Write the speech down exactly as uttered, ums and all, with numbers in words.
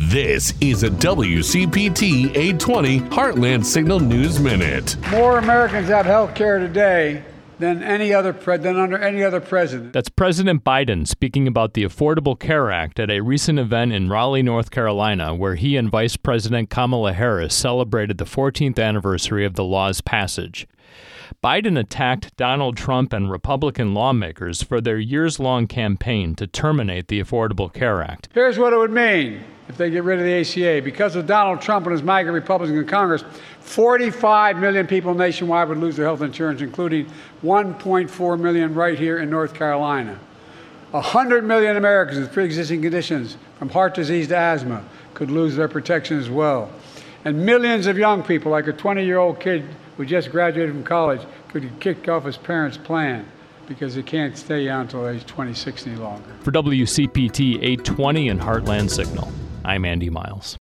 This is a W C P T eight twenty Heartland Signal News Minute. More Americans have health care today than any other pre- than under any other president. That's President Biden speaking about the Affordable Care Act at a recent event in Raleigh, North Carolina, where he and Vice President Kamala Harris celebrated the fourteenth anniversary of the law's passage. Biden attacked Donald Trump and Republican lawmakers for their years-long campaign to terminate the Affordable Care Act. Here's what it would mean if they get rid of the A C A. Because of Donald Trump and his MAGA Republicans in Congress, forty-five million people nationwide would lose their health insurance, including one point four million right here in North Carolina. one hundred million Americans with pre-existing conditions, from heart disease to asthma, could lose their protection as well. And millions of young people, like a twenty-year-old kid who just graduated from college, could get kicked off his parents' plan because they can't stay on until age twenty-six any longer. For W C P T eight twenty and Heartland Signal, I'm Andy Miles.